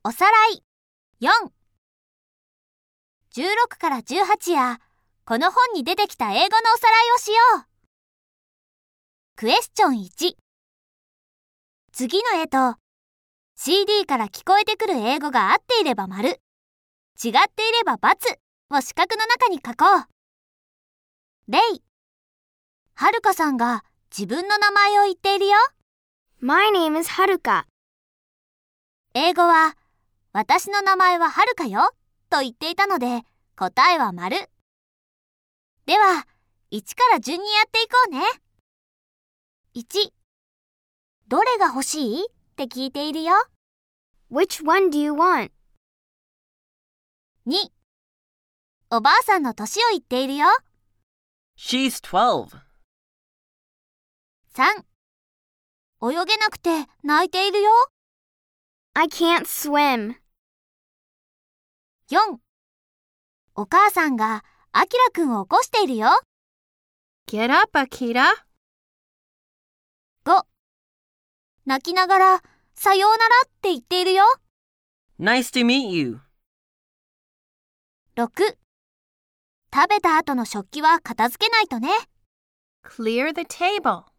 おさらい4。16から18やこの本に出てきた英語のおさらいをしよう。クエスチョン1。次の絵と CD から聞こえてくる英語が合っていれば丸、違っていれば×を四角の中に書こう。例、はるかさんが自分の名前を言っているよ。 My name is Haruka. 英語は私の名前ははるかよと言っていたので答えは丸。では1から順にやっていこうね。1、どれが欲しいって聞いているよ。 Which one do you want? 2、おばあさんの年を言っているよ。 She's 12. 3、泳げなくて泣いているよ。 I can't swim. 4、お母さんがあきらくんを起こしているよ。 Get up, Akira. 5、泣きながらさようならって言っているよ。 Nice to meet you. 6、食べた後の食器は片付けないとね。 Clear the table.